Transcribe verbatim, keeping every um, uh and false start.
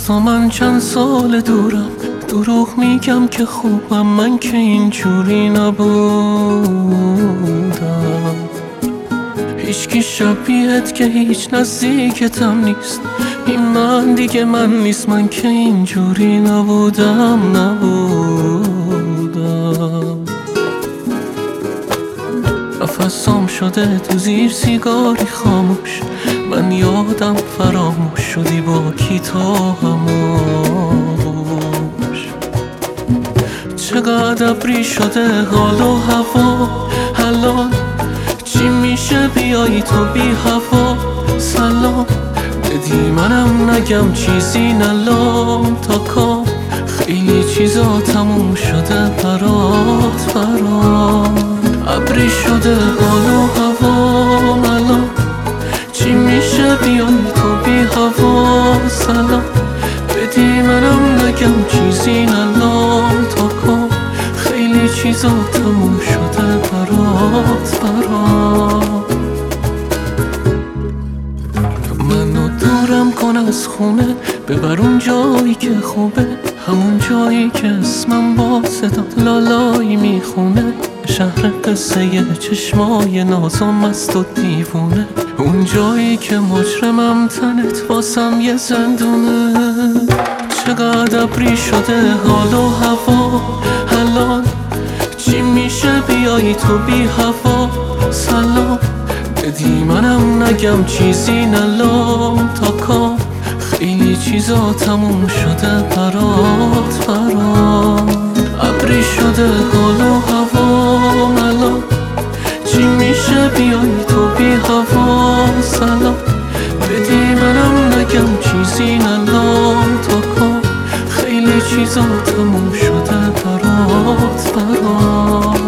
از تو من چند سال دورم، دروغ میگم که خوبم، من که اینجوری نبودم. هیچکی شبیهت که هیچ نزدیکتم نیست، این من دیگه من نیست، من که اینجوری نبودم نبودم. نفسام شده تو زیر سیگاری خاموش، من یادم فراموش شدی با کی تا هموش. چقدر ابری شده حال و هوا، الان چی میشه بیایی تو بی هوا؟ سلام بدی منم نگم چیزی نلام تا کام، خیلی چیزا تموم شده برات برات. ابری شده حال و هوا، الان چی میشه بیایی تو بی هوا؟ سلام بدی منم نگم چیزی نلام تا کام، خیلی چیزا تموم شده برات برات. منو دورم کن از خونه، ببر اون جایی که خوبه، همون جایی که اسمم با صدا لالایی میخونه. شهر قصه چشمای نازم است و دیوونه، اون جایی که مجرمم تنت واسم یه زندونه. چقدر ابری شده حال و هوا، الان چی میشه بیایی تو بی هوا؟ سلام بدی منم نگم چیزی نلام تا کام، خیلی چیزا تموم شده برات برات. ابری شده حال و هوا، الان چی میشه بیایی تو بی هوا؟ سلام بدی منم نگم چیزی نلام تا کام، خیلی چیزا تموم شده برات برات.